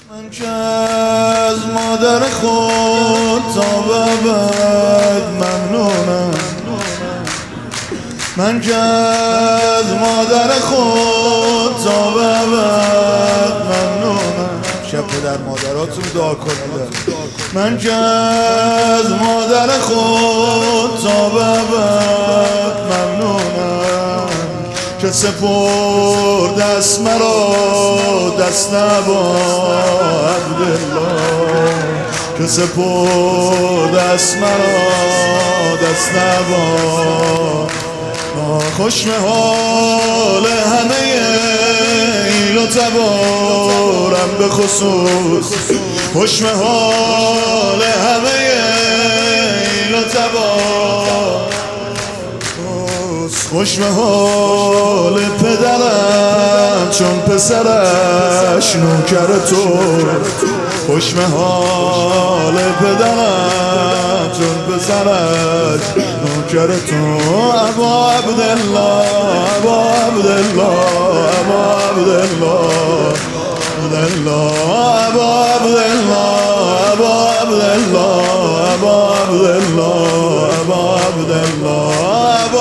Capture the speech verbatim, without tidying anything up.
من که از مادر خود تا به ابد ممنونم. من که از مادر خود تا به ابد ممنونم. شب پدر مادراتون دعا کنید. من که از مادر خود تا به ابد ممنونم که سپرد دست مرا دست نبا عبدالله، که سپرد دست مرا دست نبا. خوشم حال همه ایل و تبارم به خصوص، خوشم حال همه ایل و تبار، خوشم حال پدرم چون پسرش نوکر تو، خوشم حال پدرم چون پسرش نوکر تو. ابا عبدالله ابا عبدالله ابا عبدالله عبدالله ابا عبدالله ابا عبدالله ابا عبدالله ابا عبدالله ابا